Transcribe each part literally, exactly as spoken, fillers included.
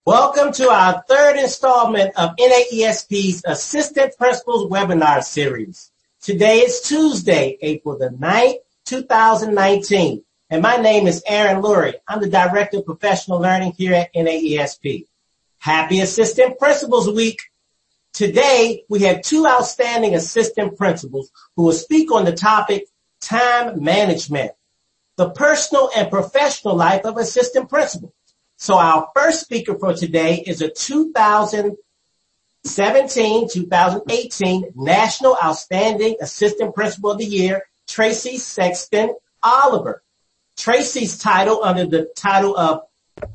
Welcome to our third installment of N A E S P's Assistant Principals Webinar Series. Today is Tuesday, April the ninth, two thousand nineteen, and my name is Aaron Lurie. I'm the Director of Professional Learning here at N A E S P. Happy Assistant Principals Week. Today, we have two outstanding assistant principals who will speak on the topic time management, the personal and professional life of assistant principals. So our first speaker for today is a two thousand seventeen two thousand eighteen National Outstanding Assistant Principal of the Year, Tracy Sexton Oliver. Tracy's title under the title of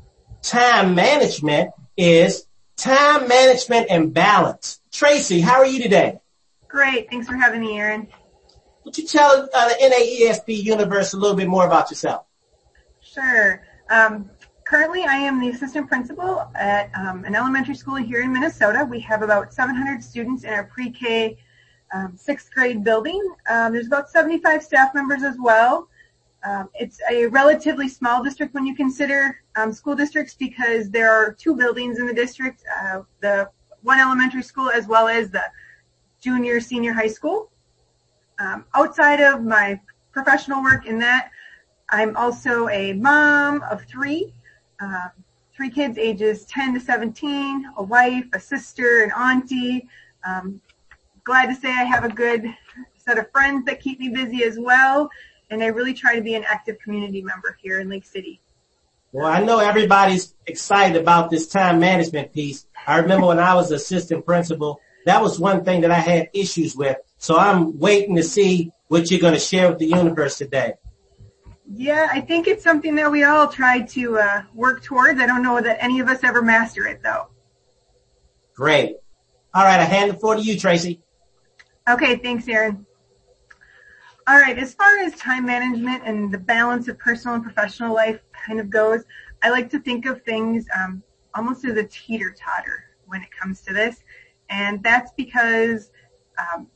Time Management is Time Management and Balance. Tracy, how are you today? Great. Thanks for having me, Aaron. Would you tell uh, the N A E S P universe a little bit more about yourself? Sure. Um, Currently, I am the assistant principal at um, an elementary school here in Minnesota. We have about seven hundred students in our pre-K um, sixth grade building. Um, there's about seventy-five staff members as well. Um, it's a relatively small district when you consider um, school districts because there are two buildings in the district, uh, the one elementary school as well as the junior, senior high school. Um, outside of my professional work in that, I'm also a mom of three. Um, three kids ages ten to seventeen, a wife, a sister, an auntie. Um, glad to say I have a good set of friends that keep me busy as well, and I really try to be an active community member here in Lake City. Well, I know everybody's excited about this time management piece. I remember when I was assistant principal, that was one thing that I had issues with. So I'm waiting to see what you're going to share with the universe today. Yeah, I think it's something that we all try to uh, work towards. I don't know that any of us ever master it, though. Great. All right, I hand the floor to you, Tracy. Okay, thanks, Aaron. All right, as far as time management and the balance of personal and professional life kind of goes, I like to think of things um, almost as a teeter-totter when it comes to this, and that's because um,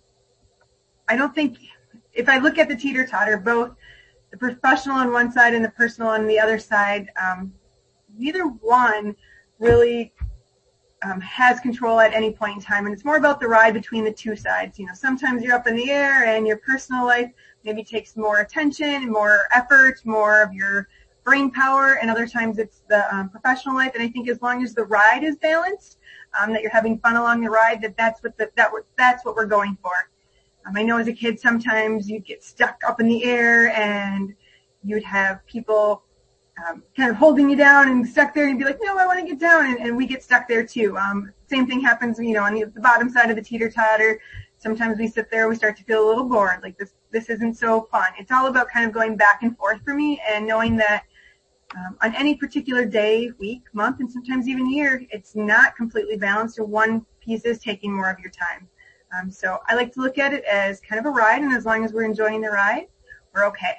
I don't think, if I look at the teeter-totter, both the professional on one side and the personal on the other side, um, neither one really um, has control at any point in time, and it's more about the ride between the two sides. You know, sometimes you're up in the air and your personal life maybe takes more attention, more effort, more of your brain power, and other times it's the um, professional life. And I think as long as the ride is balanced, um, that you're having fun along the ride, that that's what the, that that's what we're going for. Um, I know as a kid sometimes you'd get stuck up in the air and you'd have people um, kind of holding you down and stuck there and you'd be like, no, I want to get down, and, and we get stuck there too. Um, same thing happens, you know, on the, the bottom side of the teeter-totter. Sometimes we sit there, we start to feel a little bored, like this this isn't so fun. It's all about kind of going back and forth for me and knowing that um, on any particular day, week, month, and sometimes even year, it's not completely balanced, or one piece is taking more of your time. Um, so I like to look at it as kind of a ride, and as long as we're enjoying the ride, we're okay.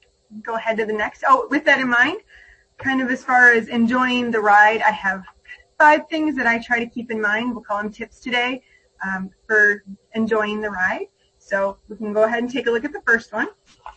Go ahead to the next. Oh, with that in mind, kind of as far as enjoying the ride, I have five things that I try to keep in mind. We'll call them tips today um, for enjoying the ride. So we can go ahead and take a look at the first one.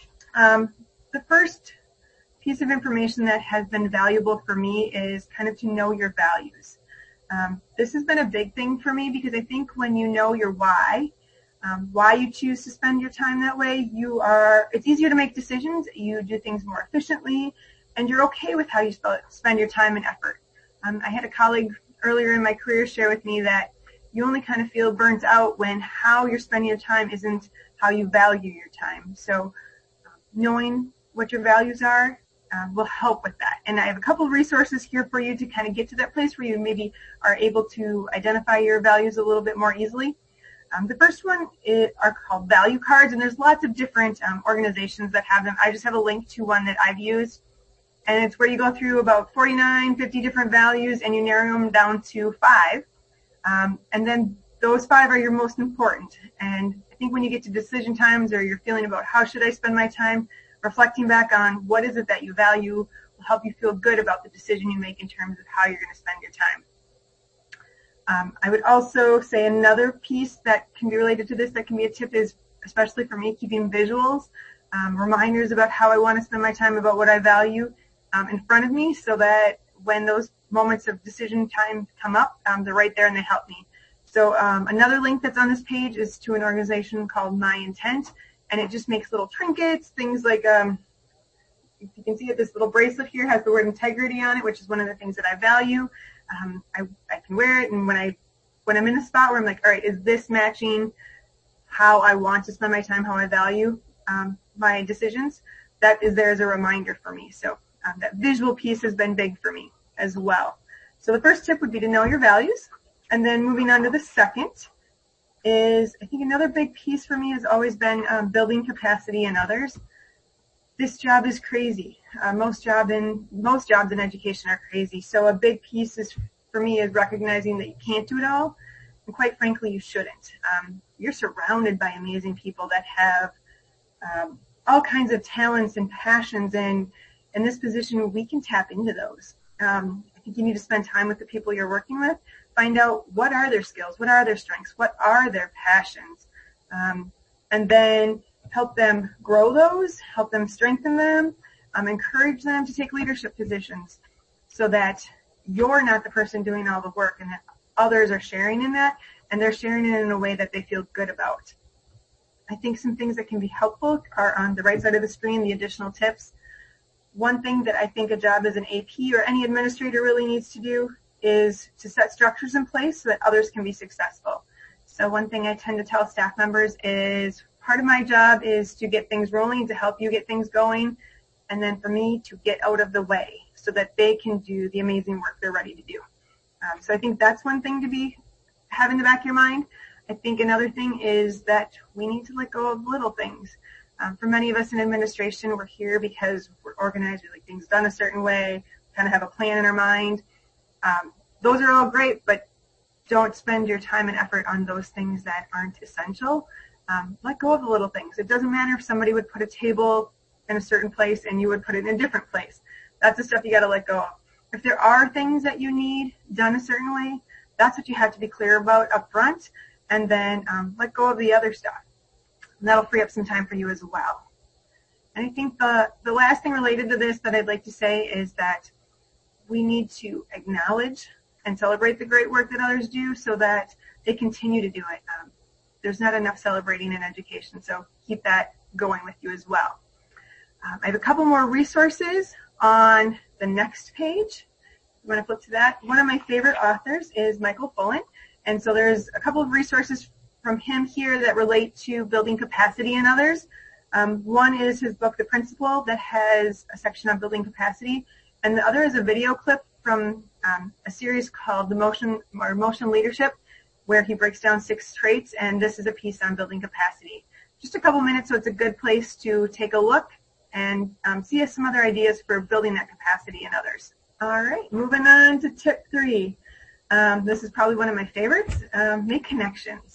Um, the first piece of information that has been valuable for me is kind of to know your values. Um, this has been a big thing for me because I think when you know your why, um, why you choose to spend your time that way, you are, it's easier to make decisions, you do things more efficiently, and you're okay with how you spend your time and effort. Um, I had a colleague earlier in my career share with me that you only kind of feel burnt out when how you're spending your time isn't how you value your time. So um, knowing what your values are, Uh, will help with that. And I have a couple of resources here for you to kind of get to that place where you maybe are able to identify your values a little bit more easily. Um, the first one is, are called value cards, and there's lots of different um, organizations that have them. I just have a link to one that I've used, and it's where you go through about forty-nine, fifty different values, and you narrow them down to five. Um, and then those five are your most important. And I think when you get to decision times, or you're feeling about how should I spend my time, reflecting back on what is it that you value will help you feel good about the decision you make in terms of how you're going to spend your time. Um, I would also say another piece that can be related to this that can be a tip is, especially for me, keeping visuals, um, reminders about how I want to spend my time, about what I value um, in front of me, so that when those moments of decision time come up, um, they're right there and they help me. So um, another link that's on this page is to an organization called My Intent, and it just makes little trinkets, things like, um, if you can see it, this little bracelet here has the word integrity on it, which is one of the things that I value. Um, I, I can wear it, and when, I, when I'm in a spot where I'm like, all right, is this matching how I want to spend my time, how I value um, my decisions, that is there as a reminder for me. So um, that visual piece has been big for me as well. So the first tip would be to know your values. And then moving on to the second is, I think another big piece for me has always been um, building capacity in others. This job is crazy. Uh, most job in most jobs in education are crazy. So a big piece is for me is recognizing that you can't do it all, and quite frankly, you shouldn't. Um, you're surrounded by amazing people that have um, all kinds of talents and passions, and in this position, we can tap into those. Um, I think you need to spend time with the people you're working with. Find out what are their skills, what are their strengths, what are their passions, um, and then help them grow those, help them strengthen them, um, encourage them to take leadership positions so that you're not the person doing all the work and that others are sharing in that, and they're sharing it in a way that they feel good about. I think some things that can be helpful are on the right side of the screen, the additional tips. One thing that I think a job as an A P or any administrator really needs to do is to set structures in place so that others can be successful. So one thing I tend to tell staff members is part of my job is to get things rolling, to help you get things going, and then for me to get out of the way so that they can do the amazing work they're ready to do. Um, so I think that's one thing to be have in the back of your mind. I think another thing is that we need to let go of little things. Um, for many of us in administration, we're here because we're organized, we like things done a certain way, kind of have a plan in our mind. Um, those are all great, but don't spend your time and effort on those things that aren't essential. Um, let go of the little things. It doesn't matter if somebody would put a table in a certain place and you would put it in a different place. That's the stuff you got to let go of. If there are things that you need done a certain way, that's what you have to be clear about up front, and then um, let go of the other stuff. And that'll free up some time for you as well. And I think the, the last thing related to this that I'd like to say is that we need to acknowledge and celebrate the great work that others do so that they continue to do it. Um, there's not enough celebrating in education, so keep that going with you as well. Um, I have a couple more resources on the next page. You want to flip to that? One of my favorite authors is Michael Fullan, and so there's a couple of resources from him here that relate to building capacity in others. Um, one is his book, The Principle, that has a section on building capacity, and the other is a video clip from um, a series called The Motion or Motion Leadership, where he breaks down six traits, and this is a piece on building capacity. Just a couple minutes, so it's a good place to take a look and um, see some other ideas for building that capacity in others. All right, moving on to tip three. Um, this is probably one of my favorites. Um, make connections.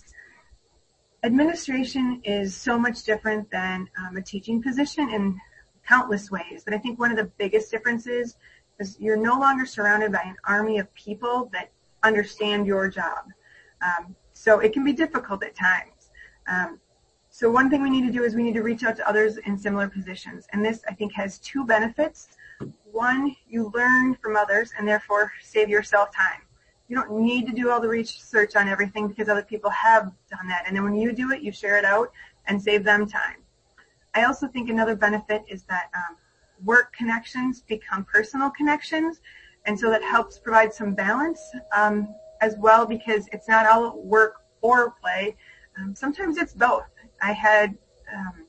Administration is so much different than um, a teaching position in countless ways, but I think one of the biggest differences is you're no longer surrounded by an army of people that understand your job. Um, so it can be difficult at times. Um, so one thing we need to do is we need to reach out to others in similar positions, and this I think has two benefits. One, you learn from others and therefore save yourself time. You don't need to do all the research on everything because other people have done that. And then when you do it, you share it out and save them time. I also think another benefit is that um, work connections become personal connections. And so that helps provide some balance um, as well, because it's not all work or play. Um, sometimes it's both. I had um,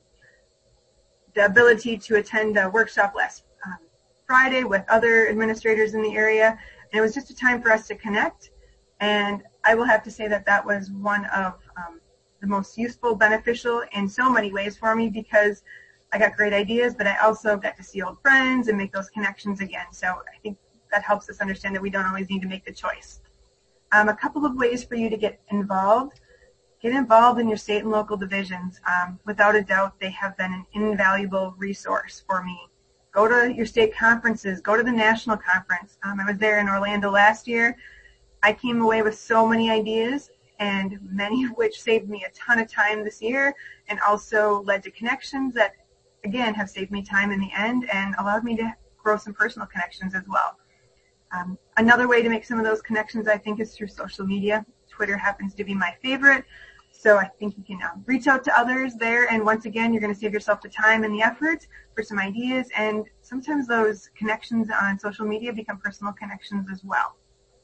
the ability to attend a workshop last um, Friday with other administrators in the area. And it was just a time for us to connect, and I will have to say that that was one of um, the most useful, beneficial in so many ways for me, because I got great ideas, but I also got to see old friends and make those connections again. So I think that helps us understand that we don't always need to make the choice. Um, a couple of ways for you to get involved. Get involved in your state and local divisions. Um, without a doubt, they have been an invaluable resource for me. Go to your state conferences. Go to the national conference. Um, I was there in Orlando last year. I came away with so many ideas, and many of which saved me a ton of time this year, and also led to connections that, again, have saved me time in the end and allowed me to grow some personal connections as well. Um, another way to make some of those connections, I think, is through social media. Twitter happens to be my favorite. So I think you can um, reach out to others there. And once again, you're going to save yourself the time and the effort for some ideas. And sometimes those connections on social media become personal connections as well.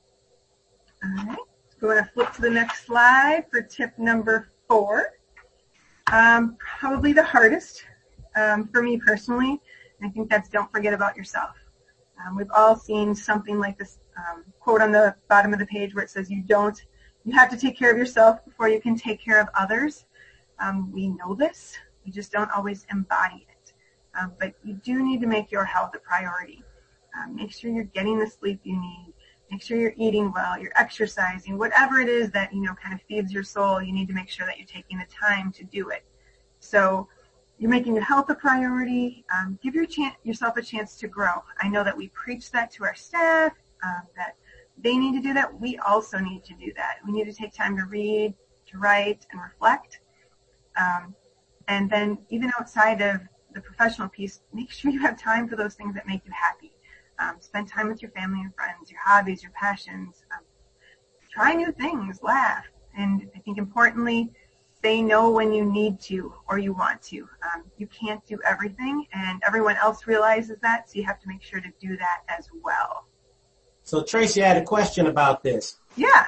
All right. So we're going to flip to the next slide for tip number four. Um, probably the hardest um, for me personally. And I think that's don't forget about yourself. Um, we've all seen something like this um, quote on the bottom of the page where it says, you don't, you have to take care of yourself before you can take care of others. Um, we know this. We just don't always embody it. Um, but you do need to make your health a priority. Um, make sure you're getting the sleep you need. Make sure you're eating well, you're exercising, whatever it is that, you know, kind of feeds your soul, you need to make sure that you're taking the time to do it. So you're making your health a priority. Um, give your chan- yourself a chance to grow. I know that we preach that to our staff, um, that they need to do that. We also need to do that. We need to take time to read, to write, and reflect. Um, and then even outside of the professional piece, make sure you have time for those things that make you happy. Um, spend time with your family and friends, your hobbies, your passions. Um, try new things, laugh. And I think importantly, say no when you need to or you want to. Um, you can't do everything, and everyone else realizes that, so you have to make sure to do that as well. So, Tracy, I had a question about this. Yeah.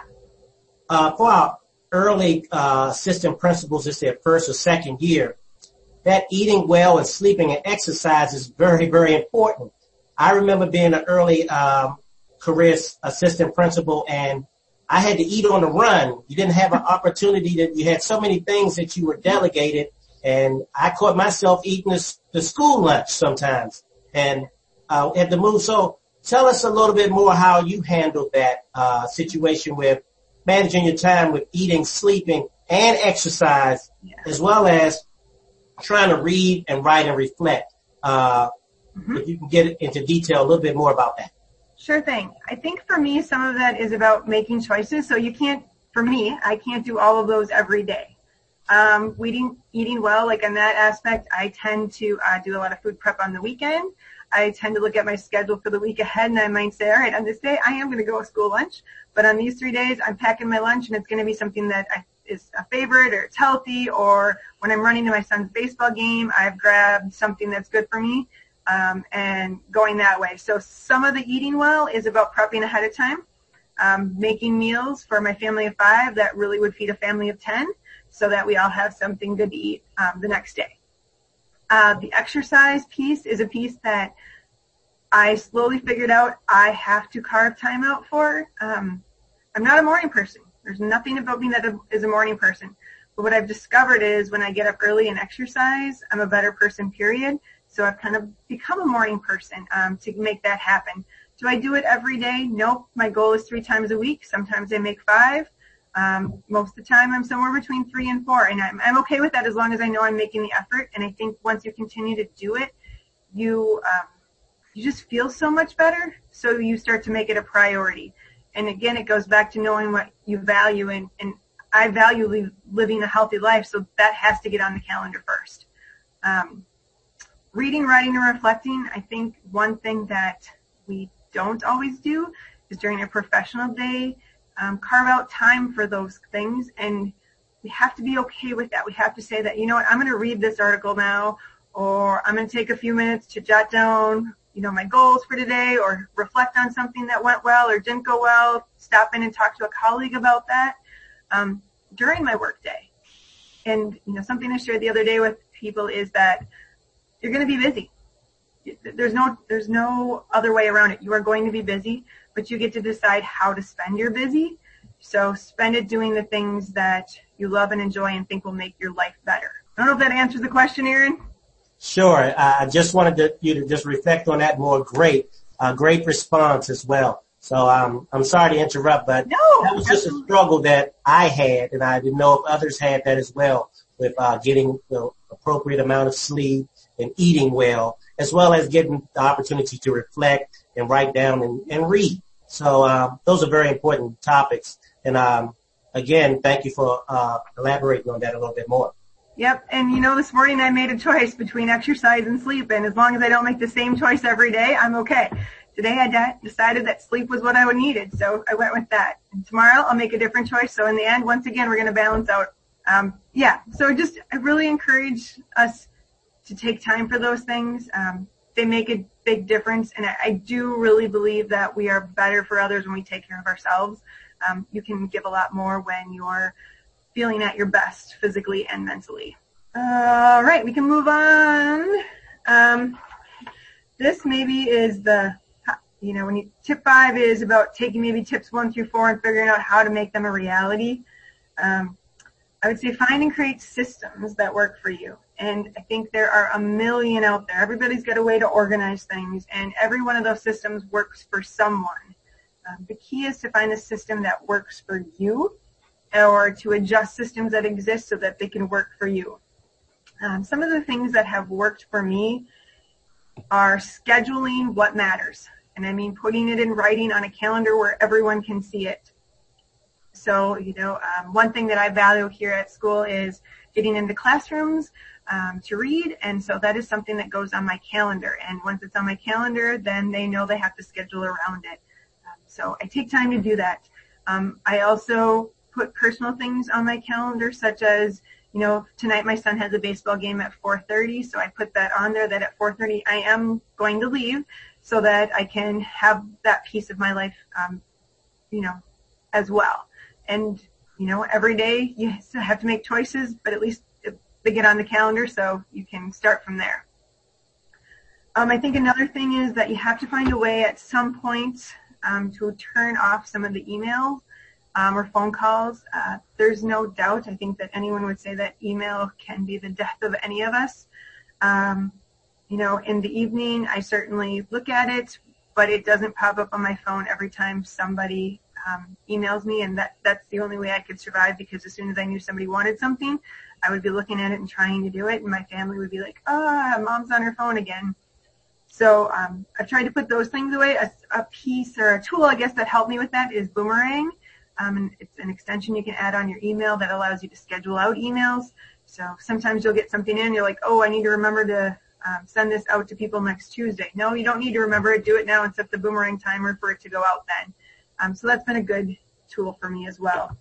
Uh, for our early uh, assistant principals, it's their first or second year, that eating well and sleeping and exercise is very, very important. I remember being an early um, career assistant principal, and I had to eat on the run. You didn't have an opportunity that you had so many things that you were delegated, and I caught myself eating the, the school lunch sometimes and uh, had to move. So tell us a little bit more how you handled that uh, situation with managing your time with eating, sleeping, and exercise, yeah, as well as trying to read and write and reflect. Uh, mm-hmm. If you can get into detail a little bit more about that. Sure thing. I think for me, some of that is about making choices. So you can't, for me, I can't do all of those every day. Um, eating, eating well, like in that aspect, I tend to uh, do a lot of food prep on the weekend. I tend to look at my schedule for the week ahead, and I might say, all right, on this day, I am going to go to school lunch. But on these three days, I'm packing my lunch, and it's going to be something that I, is a favorite, or it's healthy, or when I'm running to my son's baseball game, I've grabbed something that's good for me. Um, and going that way. So some of the eating well is about prepping ahead of time, um, making meals for my family of five that really would feed a family of ten so that we all have something good to eat um, the next day. Uh, the exercise piece is a piece that I slowly figured out I have to carve time out for. Um, I'm not a morning person. There's nothing about me that is a morning person. But what I've discovered is when I get up early and exercise, I'm a better person, period. So I've kind of become a morning person um, to make that happen. Do I do it every day? Nope. My goal is three times a week. Sometimes I make five. Um, most of the time I'm somewhere between three and four. And I'm, I'm okay with that as long as I know I'm making the effort. And I think once you continue to do it, you um, you just feel so much better. So you start to make it a priority. And again, it goes back to knowing what you value. And, and I value li- living a healthy life. So that has to get on the calendar first. Um, Reading, writing, and reflecting, I think one thing that we don't always do is during a professional day, um, carve out time for those things, and we have to be okay with that. We have to say that, you know what, I'm going to read this article now, or I'm going to take a few minutes to jot down, you know, my goals for today, or reflect on something that went well or didn't go well, stop in and talk to a colleague about that um, during my work day. And, you know, something I shared the other day with people is that you're going to be busy. There's no, there's no other way around it. You are going to be busy, but you get to decide how to spend your busy. So spend it doing the things that you love and enjoy and think will make your life better. I don't know if that answers the question, Aaron. Sure. I just wanted to, you to just reflect on that more. Great, uh, great response as well. So um, I'm sorry to interrupt, but no, that was just absolutely. a struggle that I had, and I didn't know if others had that as well with uh, getting the appropriate amount of sleep and eating well, as well as getting the opportunity to reflect and write down and, and read. So um, those are very important topics. And um, again, thank you for uh, elaborating on that a little bit more. Yep. And, you know, this morning I made a choice between exercise and sleep. And as long as I don't make the same choice every day, I'm okay. today I de- decided that sleep was what I needed, so I went with that. And tomorrow I'll make a different choice. So in the end, once again, we're going to balance out. Um, yeah, so just I really encourage us to take time for those things. Um, they make a big difference, and I, I do really believe that we are better for others when we take care of ourselves. Um, you can give a lot more when you're feeling at your best physically and mentally. All right, we can move on. Um, this maybe is the, you know, when you, tip five is about taking maybe tips one through four and figuring out how to make them a reality. Um, I would say find and create systems that work for you. And I think there are a million out there. Everybody's got a way to organize things, and every one of those systems works for someone. Um, the key is to find a system that works for you, or to adjust systems that exist so that they can work for you. Um, some of the things that have worked for me are scheduling what matters. And I mean putting it in writing on a calendar where everyone can see it. So, you know, um, one thing that I value here at school is getting into classrooms um, to read, and so that is something that goes on my calendar. And once it's on my calendar, then they know they have to schedule around it. Um, so I take time to do that. Um, I also put personal things on my calendar, such as, you know, tonight my son has a baseball game at four thirty, so I put that on there that at four thirty I am going to leave so that I can have that piece of my life, um, you know, as well. And, you know, every day you have to make choices, but at least they get on the calendar so you can start from there. Um, I think another thing is that you have to find a way at some point um, to turn off some of the emails um, or phone calls. Uh, there's no doubt, I think, that anyone would say that email can be the death of any of us. Um, you know, in the evening, I certainly look at it, but it doesn't pop up on my phone every time somebody Um, emails me, and that that's the only way I could survive, because as soon as I knew somebody wanted something, I would be looking at it and trying to do it, and my family would be like, ah, mom's on her phone again. So um, I've tried to put those things away. A, a piece or a tool, I guess, that helped me with that is Boomerang. Um, and it's an extension you can add on your email that allows you to schedule out emails. So sometimes you'll get something in, you're like, oh, I need to remember to um, send this out to people next Tuesday. No, you don't need to remember it. Do it now and set the Boomerang timer for it to go out then. Um, so that's been a good tool for me as well.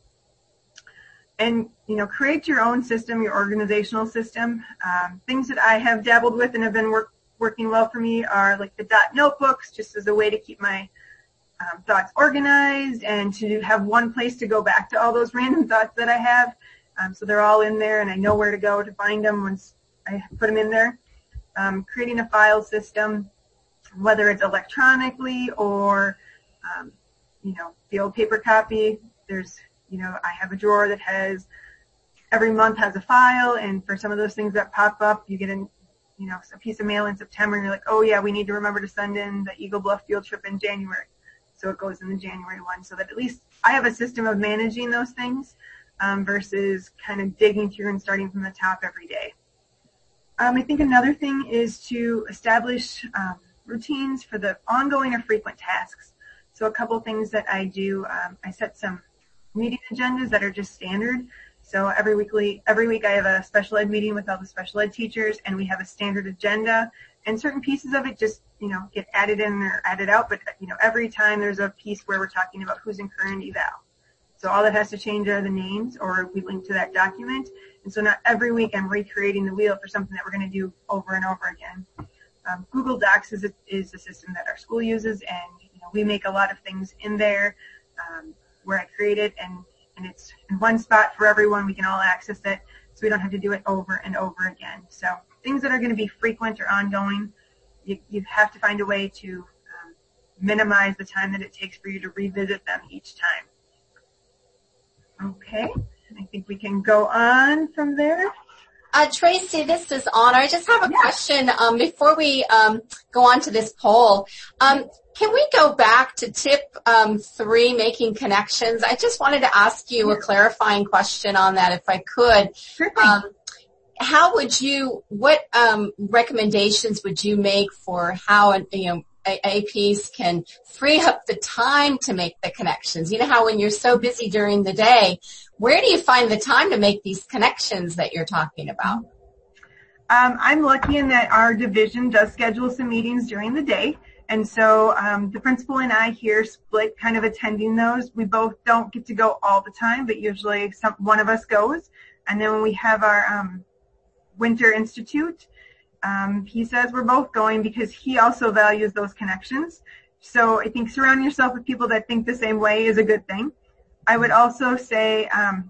And, you know, create your own system, your organizational system. Um, things that I have dabbled with and have been work, working well for me are like the dot notebooks, just as a way to keep my um, thoughts organized and to have one place to go back to all those random thoughts that I have. Um, so they're all in there, and I know where to go to find them once I put them in there. Um, creating a file system, whether it's electronically or um, you know, the old paper copy. There's, you know, I have a drawer that has, every month has a file, and for some of those things that pop up, you get in, you know, a piece of mail in September, and you're like, oh yeah, we need to remember to send in the Eagle Bluff field trip in January. So it goes in the January one, so that at least I have a system of managing those things um, versus kind of digging through and starting from the top every day. Um, I think another thing is to establish um, routines for the ongoing or frequent tasks. So a couple things that I do, um, I set some meeting agendas that are just standard. So every weekly, every week I have a special ed meeting with all the special ed teachers, and we have a standard agenda, and certain pieces of it just, you know, get added in or added out. But, you know, every time there's a piece where we're talking about who's in current eval. So all that has to change are the names, or we link to that document. And so not every week I'm recreating the wheel for something that we're going to do over and over again. Um, Google Docs is a, is a system that our school uses, and you know, we make a lot of things in there um, where I create it, and, and it's in one spot for everyone. We can all access it, so we don't have to do it over and over again. So things that are going to be frequent or ongoing, you, you have to find a way to um, minimize the time that it takes for you to revisit them each time. Okay, I think we can go on from there. Uh, Tracy, this is Anna. I just have a yeah. question um, before we um, go on to this poll. Um, can we go back to tip um, three, making connections? I just wanted to ask you a clarifying question on that, if I could. Sure. Um, how would you, what um, recommendations would you make for how, you know, A Ps can free up the time to make the connections? You know how when you're so busy during the day, where do you find the time to make these connections that you're talking about? Um, I'm lucky in that our division does schedule some meetings during the day. And so um, the principal and I here split kind of attending those. We both don't get to go all the time, but usually some, one of us goes. And then when we have our um, Winter Institute, um, he says we're both going because he also values those connections. So I think surrounding yourself with people that think the same way is a good thing. I would also say um,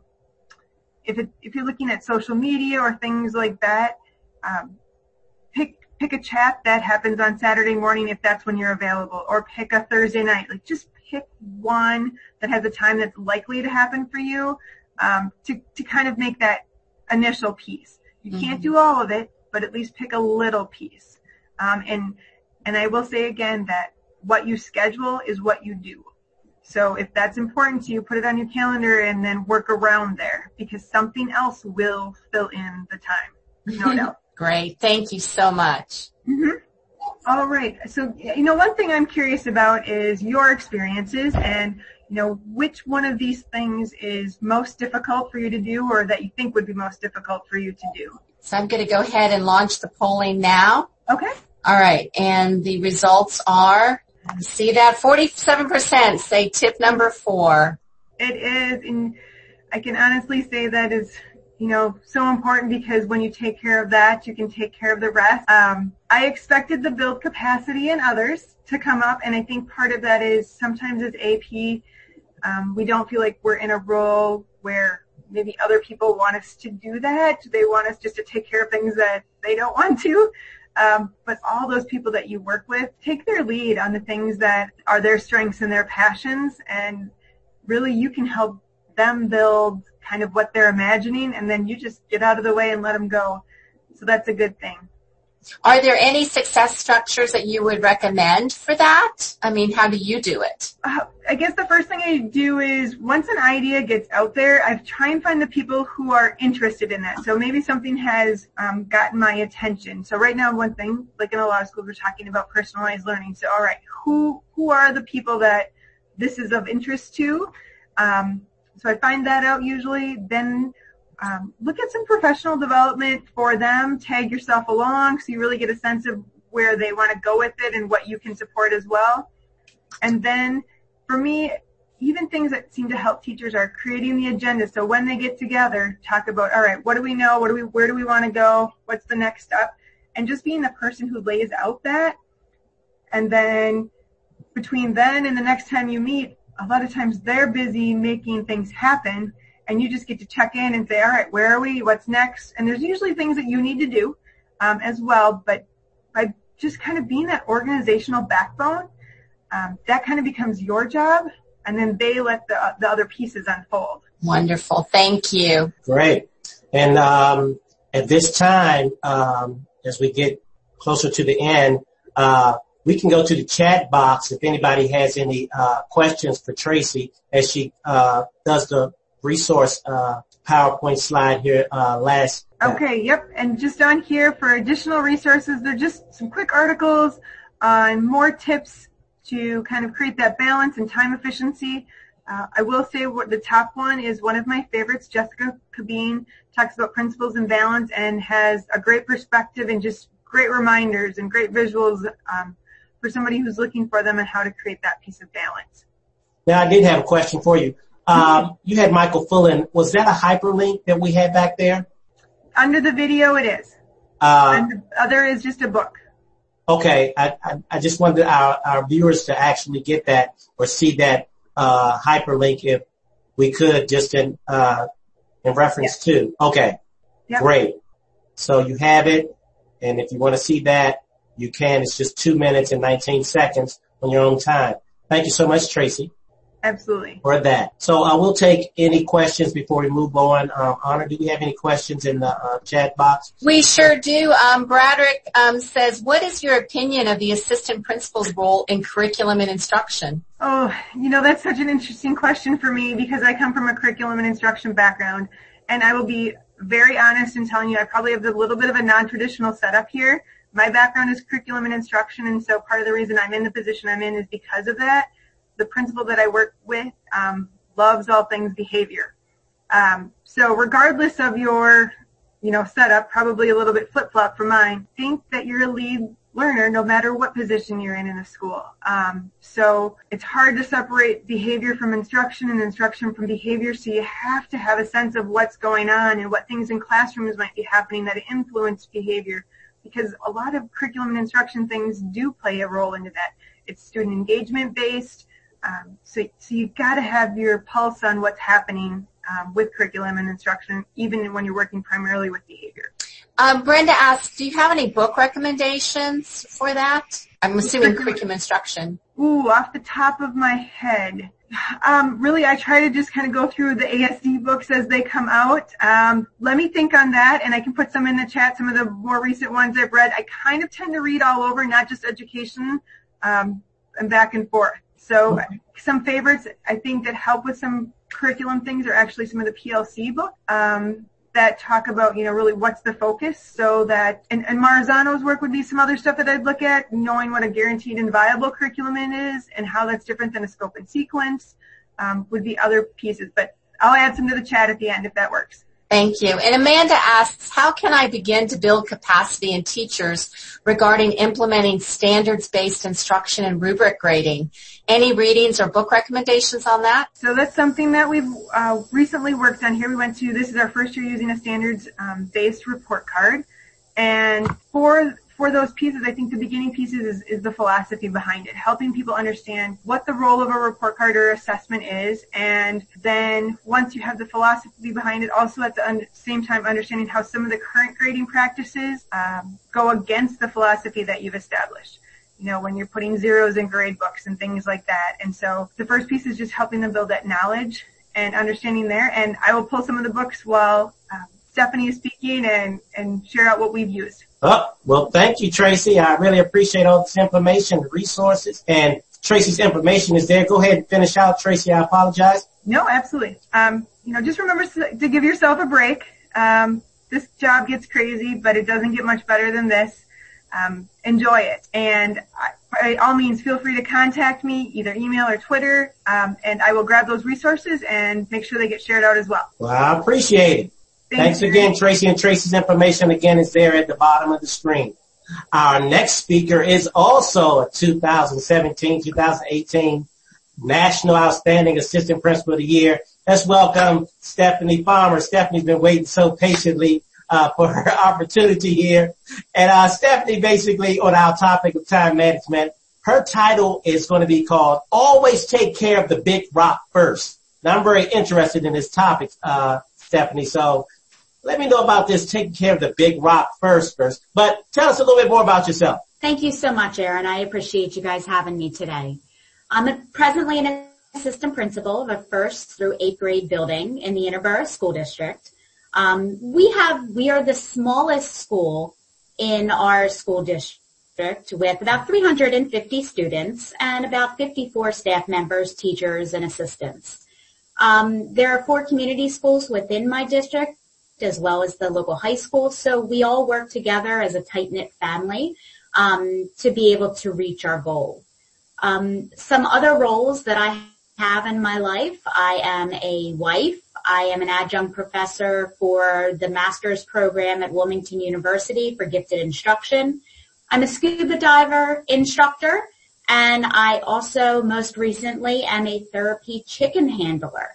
if, it, if you're looking at social media or things like that, um, pick pick a chat that happens on Saturday morning if that's when you're available, or pick a Thursday night. Like just pick one that has a time that's likely to happen for you um, to, to kind of make that initial piece. You mm-hmm. can't do all of it, but at least pick a little piece. Um, and and I will say again that what you schedule is what you do. So if that's important to you, put it on your calendar and then work around there, because something else will fill in the time. No doubt. Great. Thank you so much. Mm-hmm. All right. So, you know, one thing I'm curious about is your experiences and, you know, which one of these things is most difficult for you to do or that you think would be most difficult for you to do. So I'm going to go ahead and launch the polling now. Okay. All right. And the results are, see that, forty-seven percent say tip number four. It is. And I can honestly say that is, you know, so important because when you take care of that, you can take care of the rest. Um, I expected the build capacity in others to come up, and I think part of that is sometimes as A P, um, we don't feel like we're in a role where maybe other people want us to do that. They want us just to take care of things that they don't want to. Um, but all those people that you work with, take their lead on the things that are their strengths and their passions, and really you can help them build kind of what they're imagining, and then you just get out of the way and let them go. So that's a good thing. Are there any success structures that you would recommend for that? I mean, how do you do it? Uh, I guess the first thing I do is once an idea gets out there, I try and find the people who are interested in that. So maybe something has um, gotten my attention. So right now, one thing, like in a lot of schools, we're talking about personalized learning. So all right, who who are the people that this is of interest to? Um, So I find that out usually, then um, look at some professional development for them, tag yourself along so you really get a sense of where they want to go with it and what you can support as well. And then for me, even things that seem to help teachers are creating the agenda. So when they get together, talk about, all right, what do we know? What do we, where do we want to go? What's the next step? And just being the person who lays out that. And then between then and the next time you meet, a lot of times they're busy making things happen, and you just get to check in and say, all right, where are we? What's next? And there's usually things that you need to do um, as well, but by just kind of being that organizational backbone, um, that kind of becomes your job, and then they let the, uh, the other pieces unfold. Wonderful. Thank you. Great. And um, at this time, um, as we get closer to the end, uh, we can go to the chat box if anybody has any uh, questions for Tracy as she uh, does the resource uh, PowerPoint slide here uh, last. Okay, yep. And just on here for additional resources, they're just some quick articles on more tips to kind of create that balance and time efficiency. Uh, I will say what the top one is one of my favorites. Jessica Cabine talks about principles and balance and has a great perspective and just great reminders and great visuals um, for somebody who's looking for them and how to create that piece of balance. Now, I did have a question for you. Um, you had Michael Fullen. Was that a hyperlink that we had back there? Under the video, it is. Uh, and the other is just a book. Okay. I, I, I just wanted our, our viewers to actually get that or see that uh, hyperlink if we could, just in uh, in reference yep. to. Okay. Yep. Great. So you have it, and if you want to see that, you can. It's just two minutes and nineteen seconds on your own time. Thank you so much, Tracy. Absolutely. For that. So I will take any questions before we move on. Um, Honor, do we have any questions in the uh, chat box? We sure do. Um, Bradrick um, says, what is your opinion of the assistant principal's role in curriculum and instruction? Oh, you know, that's such an interesting question for me because I come from a curriculum and instruction background. And I will be very honest in telling you I probably have a little bit of a non-traditional setup here. My background is curriculum and instruction, and so part of the reason I'm in the position I'm in is because of that. The principal that I work with um, loves all things behavior. Um, so regardless of your, you know, setup, probably a little bit flip-flop for mine, think that you're a lead learner, no matter what position you're in in the school. Um, so it's hard to separate behavior from instruction and instruction from behavior, so you have to have a sense of what's going on and what things in classrooms might be happening that influence behavior, because a lot of curriculum and instruction things do play a role into that. It's student engagement based, um, so, so you've got to have your pulse on what's happening um, with curriculum and instruction, even when you're working primarily with behavior. Um, Brenda asks, do you have any book recommendations for that? I'm assuming curriculum instruction. Ooh, off the top of my head. Um, really, I try to just kind of go through the A S D books as they come out. Um, let me think on that, and I can put some in the chat, some of the more recent ones I've read. I kind of tend to read all over, not just education, um, and back and forth. So some favorites I think that help with some curriculum things are actually some of the P L C books. Um, that talk about, you know, really what's the focus, so that, and, and Marzano's work would be some other stuff that I'd look at, knowing what a guaranteed and viable curriculum is and how that's different than a scope and sequence, um, would be other pieces. But I'll add some to the chat at the end if that works. Thank you. And Amanda asks, how can I begin to build capacity in teachers regarding implementing standards-based instruction and rubric grading? Any readings or book recommendations on that? So that's something that we've uh, recently worked on here. We went to, this is our first year using a standards-based um, report card. And for for those pieces, I think the beginning pieces is, is the philosophy behind it, helping people understand what the role of a report card or assessment is, and then once you have the philosophy behind it, also at the un- same time understanding how some of the current grading practices um, go against the philosophy that you've established. You know, when you're putting zeros in grade books and things like that. And so the first piece is just helping them build that knowledge and understanding there. And I will pull some of the books while um, Stephanie is speaking and, and share out what we've used. Oh, well, thank you, Tracy. I really appreciate all this information, the resources, and Tracy's information is there. Go ahead and finish out, Tracy. I apologize. No, absolutely. Um, you know, just remember to give yourself a break. Um, this job gets crazy, but it doesn't get much better than this. Um, enjoy it. And I, by all means, feel free to contact me, either email or Twitter, um, and I will grab those resources and make sure they get shared out as well. Well, I appreciate it. Thanks, Thanks again, Tracy, and Tracy's information, again, is there at the bottom of the screen. Our next speaker is also a two thousand seventeen two thousand eighteen National Outstanding Assistant Principal of the Year. Let's welcome Stephanie Farmer. Stephanie's been waiting so patiently uh for her opportunity here. And uh Stephanie, basically, on our topic of time management, her title is going to be called Always Take Care of the Big Rock First. Now, I'm very interested in this topic, uh Stephanie, so let me know about this, taking care of the big rock first, first. But tell us a little bit more about yourself. Thank you so much, Aaron. I appreciate you guys having me today. I'm a, presently an assistant principal of a first through eighth grade building in the Interborough School District. Um, we have, we are the smallest school in our school district with about three hundred fifty students and about fifty-four staff members, teachers, and assistants. Um, there are four community schools within my district, as well as the local high school. So we all work together as a tight-knit family um, to be able to reach our goal. Um, some other roles that I have in my life, I am a wife. I am an adjunct professor for the master's program at Wilmington University for gifted instruction. I'm a scuba diver instructor, and I also most recently am a therapy chicken handler.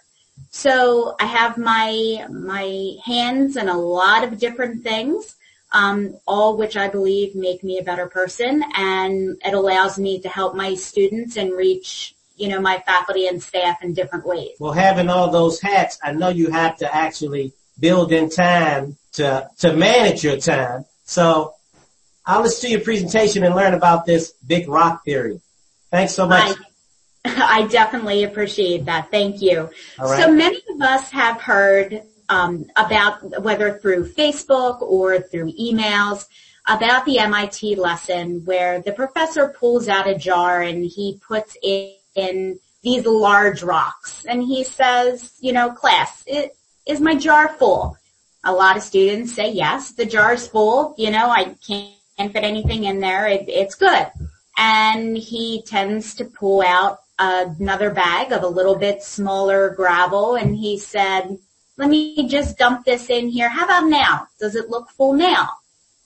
So I have my my hands in a lot of different things, um, all which I believe make me a better person, and it allows me to help my students and reach, you know, my faculty and staff in different ways. Well, having all those hats, I know you have to actually build in time to to manage your time. So I'll listen to your presentation and learn about this big rock theory. Thanks so much. I- I definitely appreciate that. Thank you. Right. So many of us have heard um, about, whether through Facebook or through emails, about the M I T lesson where the professor pulls out a jar and he puts in, in these large rocks. And he says, you know, class, it, is my jar full? A lot of students say, yes, the jar's full. You know, I can't fit anything in there. It, it's good. And he tends to pull out another bag of a little bit smaller gravel, and he said, let me just dump this in here. How about now? Does it look full now?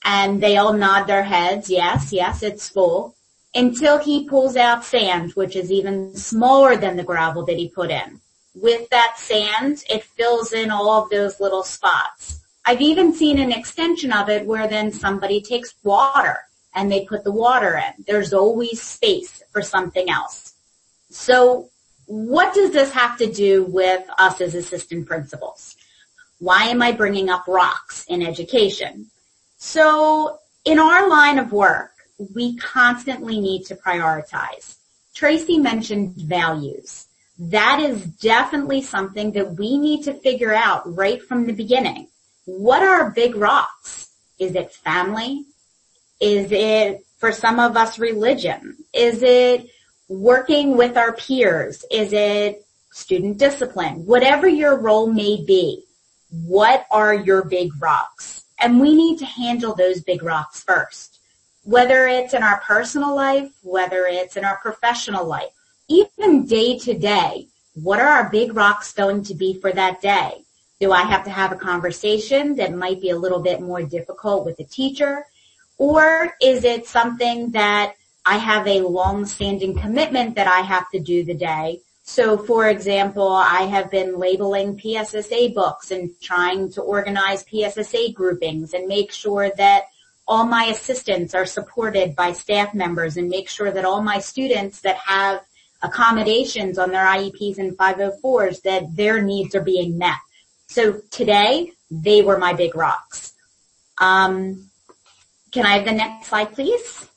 And they all nod their heads. Yes, yes, it's full. Until he pulls out sand, which is even smaller than the gravel that he put in. With that sand, it fills in all of those little spots. I've even seen an extension of it where then somebody takes water and they put the water in. There's always space for something else. So what does this have to do with us as assistant principals? Why am I bringing up rocks in education? So in our line of work, we constantly need to prioritize. Tracy mentioned values. That is definitely something that we need to figure out right from the beginning. What are big rocks? Is it family? Is it, for some of us, religion? Is it working with our peers? Is it student discipline? Whatever your role may be, what are your big rocks? And we need to handle those big rocks first. Whether it's in our personal life, whether it's in our professional life, even day to day, what are our big rocks going to be for that day? Do I have to have a conversation that might be a little bit more difficult with the teacher? Or is it something that I have a long-standing commitment that I have to do the day? So, for example, I have been labeling P S S A books and trying to organize P S S A groupings and make sure that all my assistants are supported by staff members and make sure that all my students that have accommodations on their I E Ps and five oh fours, that their needs are being met. So today, they were my big rocks. Um, can I have the next slide, please?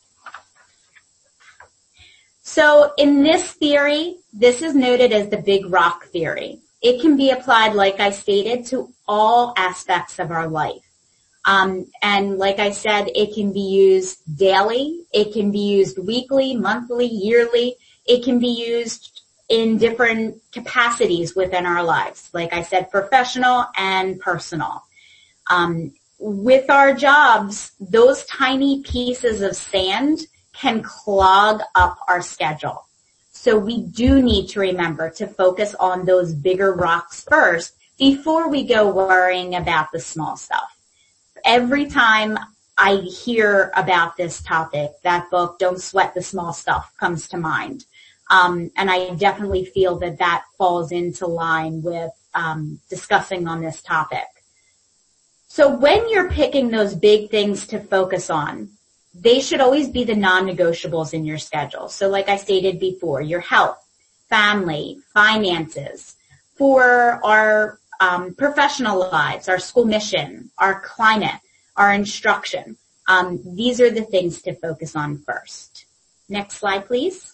So in this theory, this is noted as the big rock theory. It can be applied, like I stated, to all aspects of our life. Um, and like I said, it can be used daily. It can be used weekly, monthly, yearly. It can be used in different capacities within our lives. Like I said, professional and personal. Um, with our jobs, those tiny pieces of sand can clog up our schedule. So we do need to remember to focus on those bigger rocks first before we go worrying about the small stuff. Every time I hear about this topic, that book, Don't Sweat the Small Stuff, comes to mind. Um, and I definitely feel that that falls into line with um, discussing on this topic. So when you're picking those big things to focus on, they should always be the non-negotiables in your schedule. So like I stated before, your health, family, finances, for our um, professional lives, our school mission, our climate, our instruction. Um, these are the things to focus on first. Next slide, please.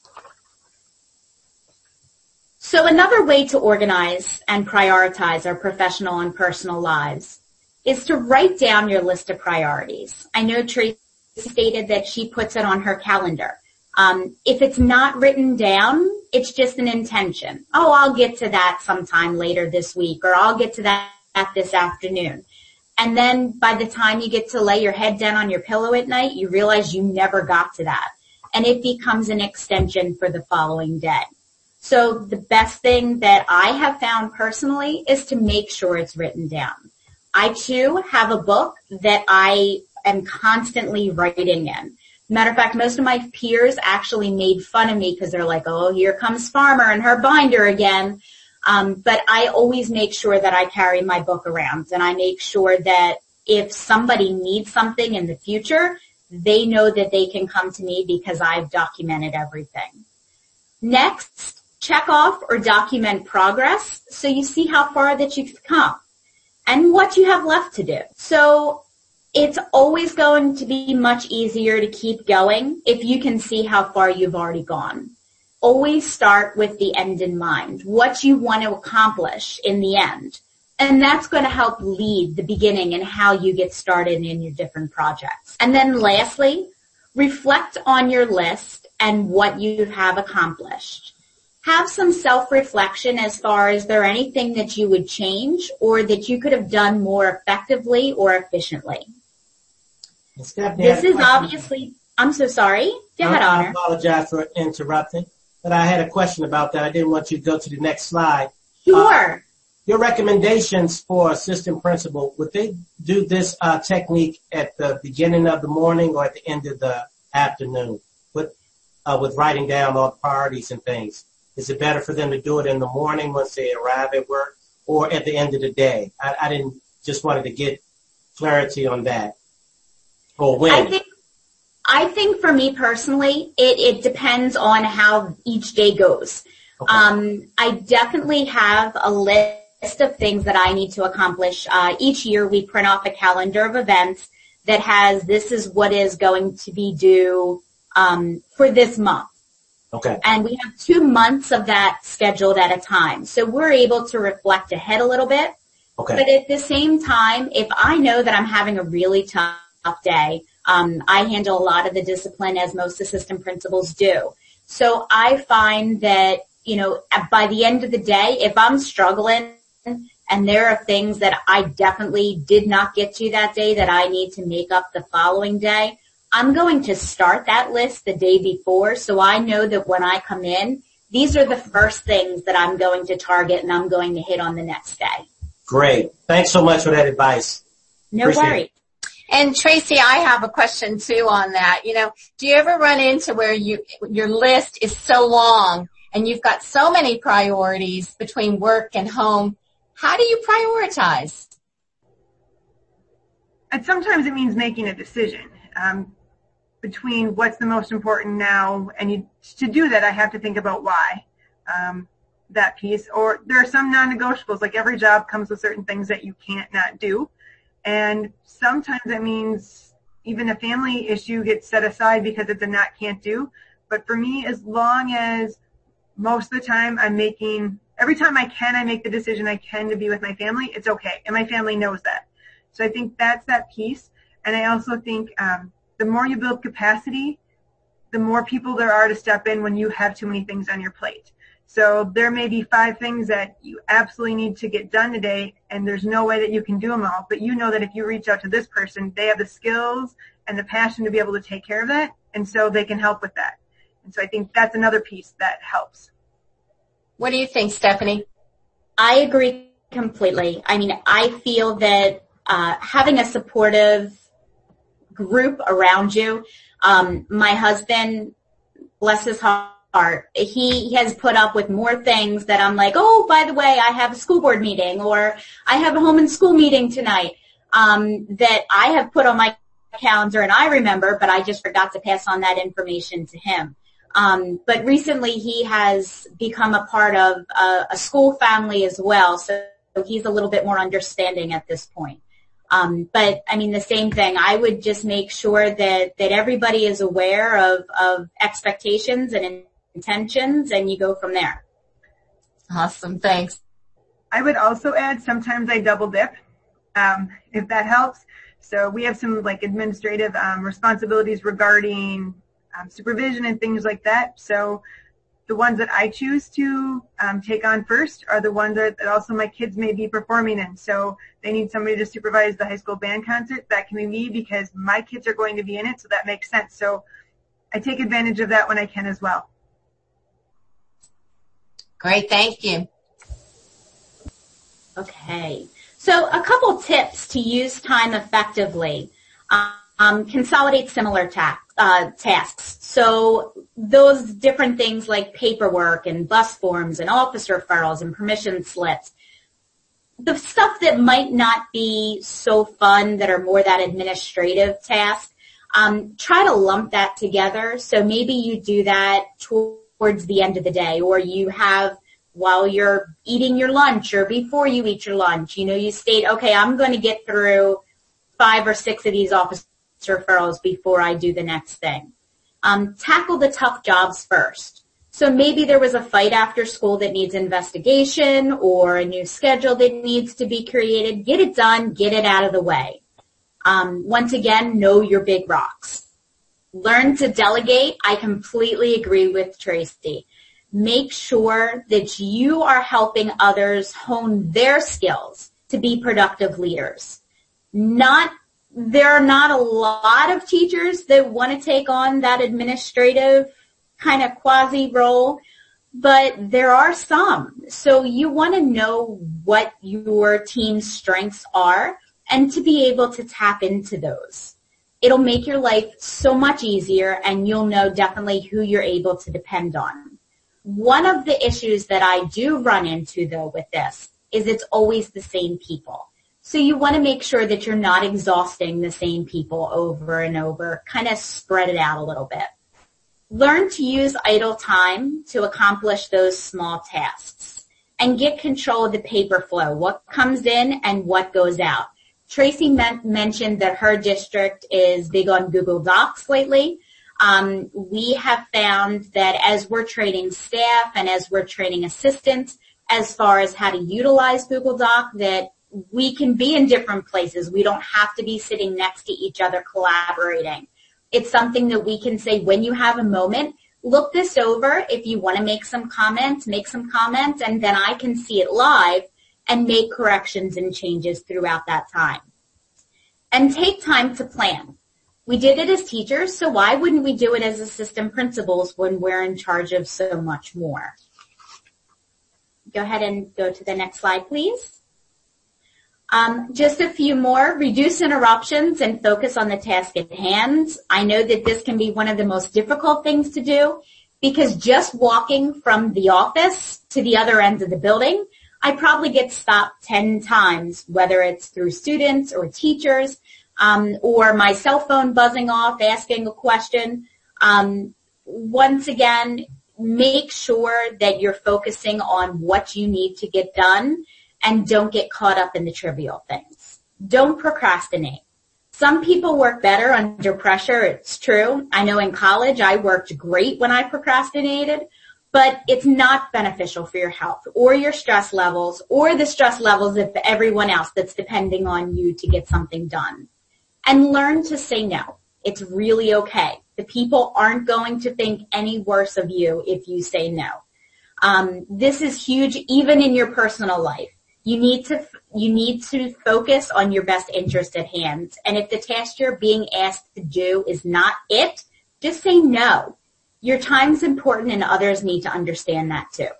So another way to organize and prioritize our professional and personal lives is to write down your list of priorities. I know Tracy stated that she puts it on her calendar. Um, if it's not written down, it's just an intention. Oh, I'll get to that sometime later this week, or I'll get to that this afternoon. And then by the time you get to lay your head down on your pillow at night, you realize you never got to that. And it becomes an extension for the following day. So the best thing that I have found personally is to make sure it's written down. I too have a book that I am constantly writing in. Matter of fact, most of my peers actually made fun of me because they're like, oh, here comes Farmer and her binder again. Um, but I always make sure that I carry my book around, and I make sure that if somebody needs something in the future, they know that they can come to me because I've documented everything. Next, check off or document progress so you see how far that you've come and what you have left to do. So it's always going to be much easier to keep going if you can see how far you've already gone. Always start with the end in mind, what you want to accomplish in the end. And that's going to help lead the beginning and how you get started in your different projects. And then lastly, reflect on your list and what you have accomplished. Have some self-reflection as far as there anything that you would change or that you could have done more effectively or efficiently. This is obviously, I'm so sorry. Go ahead, Honor. I apologize for interrupting, but I had a question about that. I didn't want you to go to the next slide. Sure. Uh, your recommendations for assistant principal, would they do this uh, technique at the beginning of the morning or at the end of the afternoon with, uh, with writing down all the priorities and things? Is it better for them to do it in the morning once they arrive at work or at the end of the day? I, I didn't just wanted to get clarity on that. Or when? I think, I think for me personally, it, it depends on how each day goes. Okay. Um, I definitely have a list of things that I need to accomplish. Uh, each year we print off a calendar of events that has this is what is going to be due um, for this month. Okay. And we have two months of that scheduled at a time. So we're able to reflect ahead a little bit. Okay. But at the same time, if I know that I'm having a really tough day, um, I handle a lot of the discipline as most assistant principals do. So I find that, you know, by the end of the day, if I'm struggling and there are things that I definitely did not get to that day that I need to make up the following day, I'm going to start that list the day before so I know that when I come in, these are the first things that I'm going to target and I'm going to hit on the next day. Great. Thanks so much for that advice. No worries. And Tracy, I have a question too on that. You know, do you ever run into where you, your list is so long and you've got so many priorities between work and home? How do you prioritize? And sometimes it means making a decision um, between what's the most important now, and you, to do that, I have to think about why um, that piece. Or there are some non-negotiables, like every job comes with certain things that you can't not do, and sometimes that means even a family issue gets set aside because it's a not can't do. But for me, as long as most of the time I'm making, every time I can, I make the decision I can to be with my family, it's okay. And my family knows that. So I think that's that piece. And I also think um, the more you build capacity, the more people there are to step in when you have too many things on your plate. So there may be five things that you absolutely need to get done today, and there's no way that you can do them all. But you know that if you reach out to this person, they have the skills and the passion to be able to take care of that, and so they can help with that. And so I think that's another piece that helps. What do you think, Stephanie? I agree completely. I mean, I feel that uh, having a supportive group around you, um, my husband, bless his heart, he has put up with more things that I'm like, oh, by the way, I have a school board meeting, or I have a home and school meeting tonight, um, that I have put on my calendar and I remember, but I just forgot to pass on that information to him. Um, but recently he has become a part of a, a school family as well, so he's a little bit more understanding at this point. Um, but I mean, the same thing. I would just make sure that, that everybody is aware of, of expectations and intentions, and you go from there. Awesome. Thanks. I would also add, sometimes I double dip, um, if that helps. So we have some like administrative um, responsibilities regarding um, supervision and things like that. So the ones that I choose to um, take on first are the ones that, that also my kids may be performing in. So they need somebody to supervise the high school band concert. That can be me because my kids are going to be in it, so that makes sense. So I take advantage of that when I can as well. Great. Thank you. Okay. So a couple tips to use time effectively. Um, consolidate similar ta- uh, tasks. So those different things like paperwork and bus forms and office referrals and permission slips, the stuff that might not be so fun, that are more that administrative task, um, try to lump that together. So maybe you do that towards the end of the day, or you have while you're eating your lunch or before you eat your lunch, you know, you state, okay, I'm going to get through five or six of these office referrals before I do the next thing. Um, tackle the tough jobs first. So maybe there was a fight after school that needs investigation, or a new schedule that needs to be created. Get it done. Get it out of the way. Um, once again, know your big rocks. Learn to delegate. I completely agree with Tracy. Make sure that you are helping others hone their skills to be productive leaders. Not There are not a lot of teachers that want to take on that administrative kind of quasi role, but there are some. So you want to know what your team's strengths are and to be able to tap into those. It'll make your life so much easier, and you'll know definitely who you're able to depend on. One of the issues that I do run into, though, with this is it's always the same people. So you want to make sure that you're not exhausting the same people over and over. Kind of spread it out a little bit. Learn to use idle time to accomplish those small tasks and get control of the paper flow, what comes in and what goes out. Tracy men- mentioned that her district is big on Google Docs lately. Um, we have found that as we're training staff and as we're training assistants as far as how to utilize Google Doc, that we can be in different places. We don't have to be sitting next to each other collaborating. It's something that we can say when you have a moment, look this over. If you want to make some comments, make some comments, and then I can see it live and make corrections and changes throughout that time. And take time to plan. We did it as teachers, so why wouldn't we do it as assistant principals when we're in charge of so much more? Go ahead and go to the next slide, please. Um, just a few more. Reduce interruptions and focus on the task at hand. I know that this can be one of the most difficult things to do because just walking from the office to the other end of the building, I probably get stopped ten times, whether it's through students or teachers, um, or my cell phone buzzing off, asking a question. Um, once again, make sure that you're focusing on what you need to get done and don't get caught up in the trivial things. Don't procrastinate. Some people work better under pressure. It's true. I know in college I worked great when I procrastinated, but it's not beneficial for your health or your stress levels or the stress levels of everyone else that's depending on you to get something done. And learn to say no. It's really okay. The people aren't going to think any worse of you if you say no. Um, this is huge even in your personal life. You need to, you need to focus on your best interest at hand. And if the task you're being asked to do is not it, just say no. Your time's important and others need to understand that too.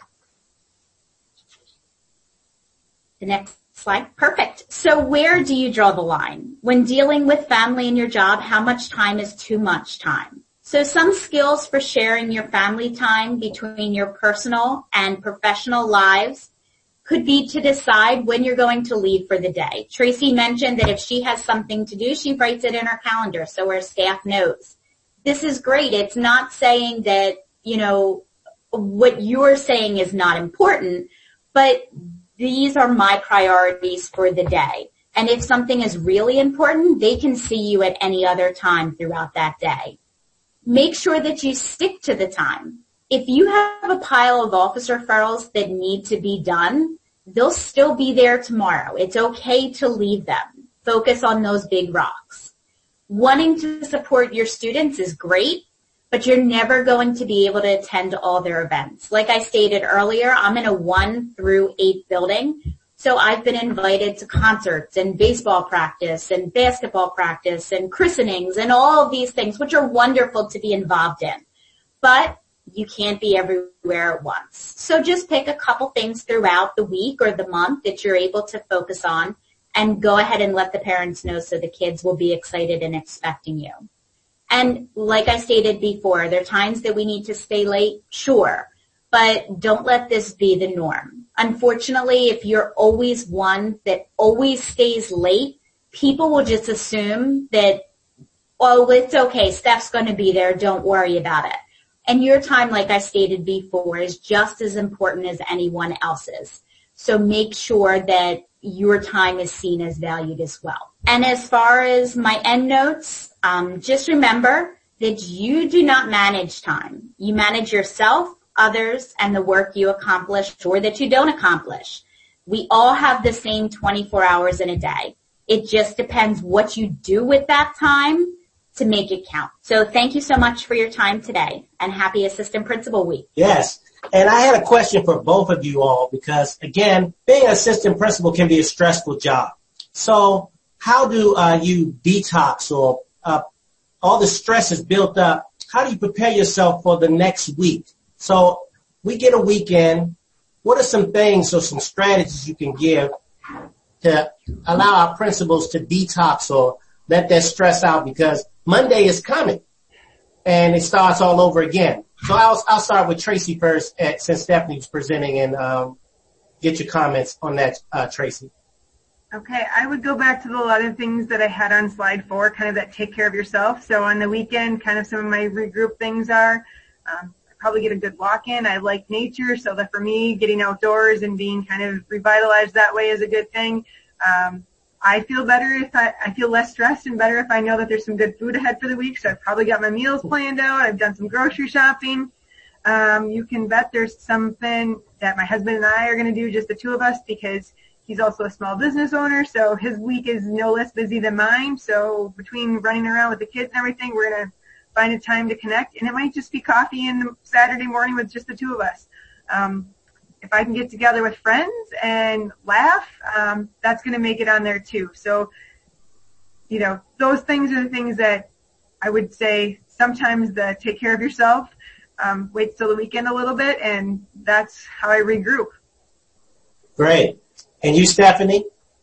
The next slide. Perfect. So where do you draw the line? When dealing with family in your job, how much time is too much time? So some skills for sharing your family time between your personal and professional lives could be to decide when you're going to leave for the day. Tracy mentioned that if she has something to do, she writes it in her calendar so her staff knows. This is great. It's not saying that, you know, what you're saying is not important, but these are my priorities for the day. And if something is really important, they can see you at any other time throughout that day. Make sure that you stick to the time. If you have a pile of office referrals that need to be done, they'll still be there tomorrow. It's okay to leave them. Focus on those big rocks. Wanting to support your students is great, but you're never going to be able to attend all their events. Like I stated earlier, I'm in a one through eight building, so I've been invited to concerts and baseball practice and basketball practice and christenings and all of these things, which are wonderful to be involved in. But you can't be everywhere at once. So just pick a couple things throughout the week or the month that you're able to focus on and go ahead and let the parents know so the kids will be excited and expecting you. And like I stated before, there are times that we need to stay late, sure, but don't let this be the norm. Unfortunately, if you're always one that always stays late, people will just assume that, oh, it's okay, Steph's going to be there, don't worry about it. And your time, like I stated before, is just as important as anyone else's. So make sure that your time is seen as valued as well. And as far as my end notes, um, just remember that you do not manage time. You manage yourself, others, and the work you accomplish or that you don't accomplish. We all have the same twenty-four hours in a day. It just depends what you do with that time to make it count. So thank you so much for your time today, and happy Assistant Principal Week. Yes. And I had a question for both of you all because, again, being an assistant principal can be a stressful job. So how do uh, you detox or uh, all the stress is built up? How do you prepare yourself for the next week? So we get a weekend. What are some things or some strategies you can give to allow our principals to detox or let that stress out? Because Monday is coming and it starts all over again. So I'll, I'll start with Tracy first, at, since Stephanie's presenting, and um, get your comments on that, uh, Tracy. Okay, I would go back to the lot of things that I had on slide four, kind of that take care of yourself. So on the weekend, kind of some of my regroup things are, um, I probably get a good walk in. I like nature, so that for me, getting outdoors and being kind of revitalized that way is a good thing. Um, I feel better if I, I feel less stressed and better if I know that there's some good food ahead for the week. So I've probably got my meals planned out. I've done some grocery shopping. Um, you can bet there's something that my husband and I are going to do, just the two of us, because he's also a small business owner, so his week is no less busy than mine. So between running around with the kids and everything, we're going to find a time to connect. And it might just be coffee in the Saturday morning with just the two of us. Um, if I can get together with friends and laugh, um, that's going to make it on there too. So, you know, those things are the things that I would say sometimes the take care of yourself, um, waits till the weekend a little bit, and that's how I regroup. Great. And you, Stephanie?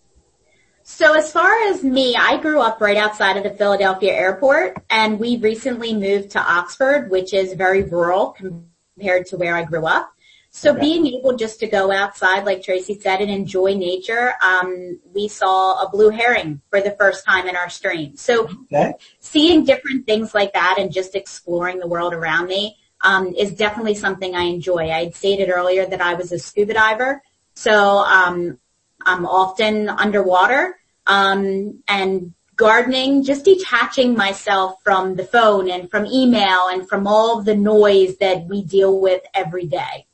So as far as me, I grew up right outside of the Philadelphia airport, and we recently moved to Oxford, which is very rural compared to where I grew up. So okay. Being able just to go outside, like Tracy said, and enjoy nature, um, we saw a blue heron for the first time in our stream. So okay. Seeing different things like that and just exploring the world around me um, is definitely something I enjoy. I had stated earlier that I was a scuba diver, so um I'm often underwater, um, and gardening, just detaching myself from the phone and from email and from all of the noise that we deal with every day.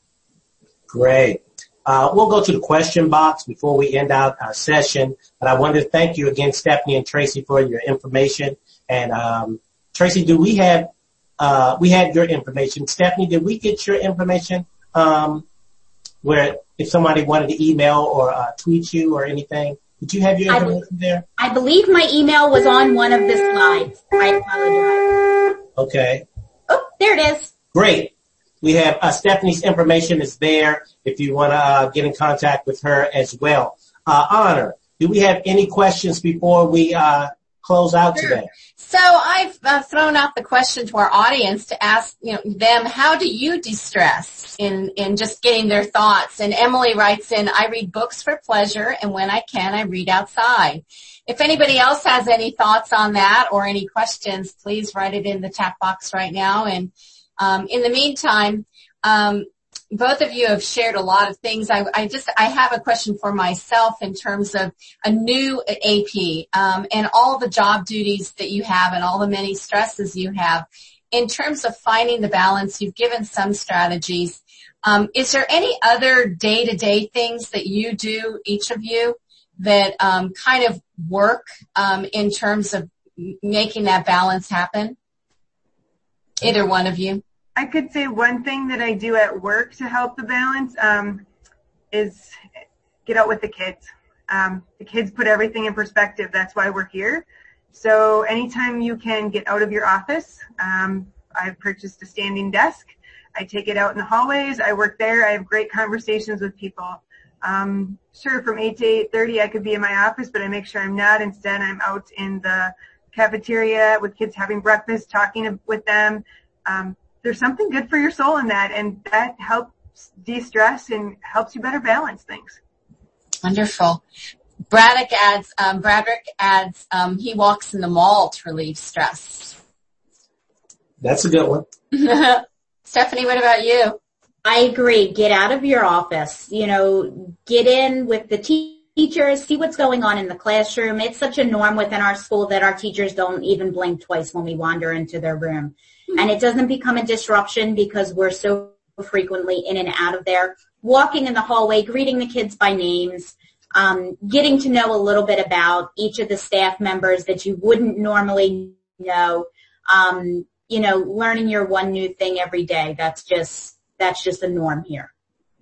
Great. Uh, we'll go to the question box before we end out our session, but I wanted to thank you again, Stephanie and Tracy, for your information. And, um, Tracy, do we have, uh, we had your information. Stephanie, did we get your information, um, where if somebody wanted to email or uh, tweet you or anything? Did you have your information I be- there? I believe my email was on one of the slides. I apologize. Okay. Oh, there it is. Great. We have uh, Stephanie's information is there if you want to uh, get in contact with her as well. Uh, Honor, do we have any questions before we uh, close out sure. today? So I've uh, thrown out the question to our audience to ask, you know, them, how do you de-stress in, in just getting their thoughts? And Emily writes in, I read books for pleasure, and when I can, I read outside. If anybody else has any thoughts on that or any questions, please write it in the chat box right now. And um, in the meantime, um, both of you have shared a lot of things. I, I just, I have a question for myself in terms of a new A P, um, and all the job duties that you have and all the many stresses you have. In terms of finding the balance, you've given some strategies. Um, is there any other day-to-day things that you do, each of you, that, um, kind of work, um, in terms of making that balance happen? Either one of you. I could say one thing that I do at work to help the balance um, is get out with the kids. Um, the kids put everything in perspective. That's why we're here. So anytime you can get out of your office, um, I've purchased a standing desk. I take it out in the hallways. I work there. I have great conversations with people. Um, sure, from eight to eight thirty, I could be in my office, but I make sure I'm not. Instead, I'm out in the cafeteria with kids having breakfast, talking with them. Um, There's something good for your soul in that, and that helps de-stress and helps you better balance things. Wonderful. Braddock adds, um, Bradrick adds, um, he walks in the mall to relieve stress. That's a good one. Stephanie, what about you? I agree. Get out of your office. You know, get in with the te- teachers, see what's going on in the classroom. It's such a norm within our school that our teachers don't even blink twice when we wander into their room. And it doesn't become a disruption because we're so frequently in and out of there. Walking in the hallway, greeting the kids by names, um, getting to know a little bit about each of the staff members that you wouldn't normally know. Um, you know, learning your one new thing every day. That's just that's just the norm here.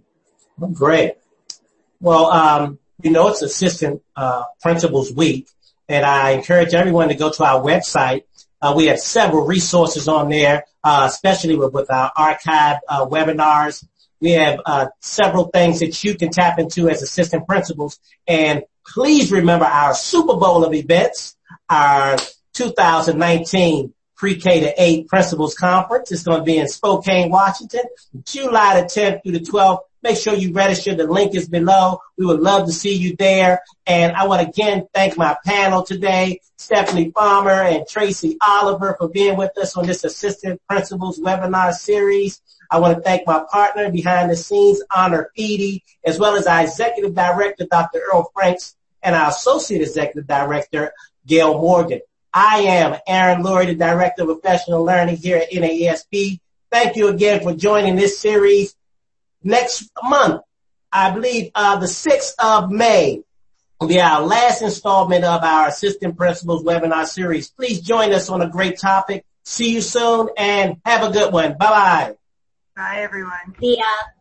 Great. Well, um, you know, it's Assistant uh, Principals Week, and I encourage everyone to go to our website. Uh, we have several resources on there, uh, especially with, with our archive uh, webinars. We have uh, several things that you can tap into as assistant principals. And please remember our Super Bowl of events, our two thousand nineteen Pre-K to eight Principals Conference. It's going to be in Spokane, Washington, July the tenth through the twelfth. Make sure you register. The link is below. We would love to see you there. And I want to again thank my panel today, Stephanie Farmer and Tracy Oliver, for being with us on this Assistant Principals webinar series. I want to thank my partner behind the scenes, Honor Feedy, as well as our Executive Director, Doctor Earl Franks, and our Associate Executive Director, Gail Morgan. I am Aaron Lurie, the Director of Professional Learning here at N A E S P. Thank you again for joining this series. Next month, I believe uh, the sixth of May will be our last installment of our Assistant Principals webinar series. Please join us on a great topic. See you soon and have a good one. Bye-bye. Bye, everyone. See ya.